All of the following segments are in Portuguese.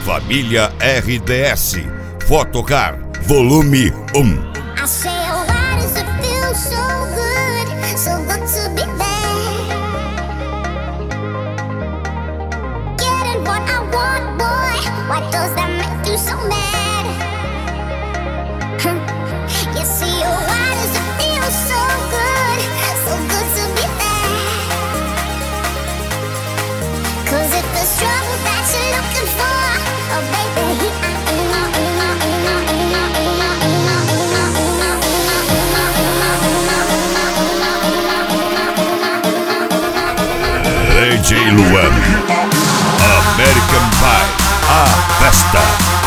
Família RDS. Fotocar, volume 1. I say, oh, why does it feel so good to be there? Getting what I want, boy, why does that make you so mad? You see, oh, why does it feel so good to be there? 'Cause if the struggle that you're looking for, oh baby, DJ Luan, American Pie, a festa.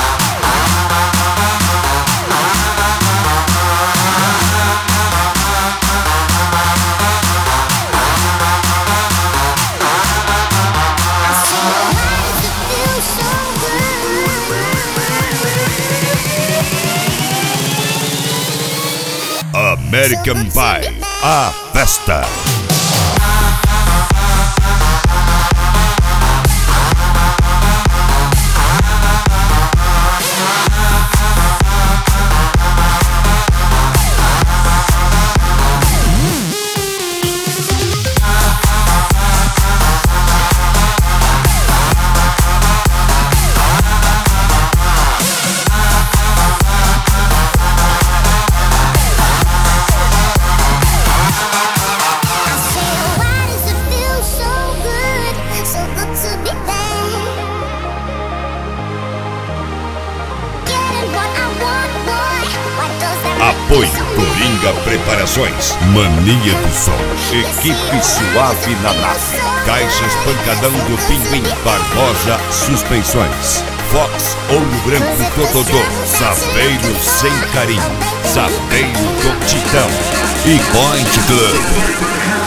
American Pie, a festa. Apoio Coringa Preparações, Mania do Som, Equipe Suave na Nave, Caixas Pancadão do Pinguim, Barbosa Suspensões, Fox Ouro Branco Totodô, Saveiro Sem Carinho, Saveiro do Titão e Point Club.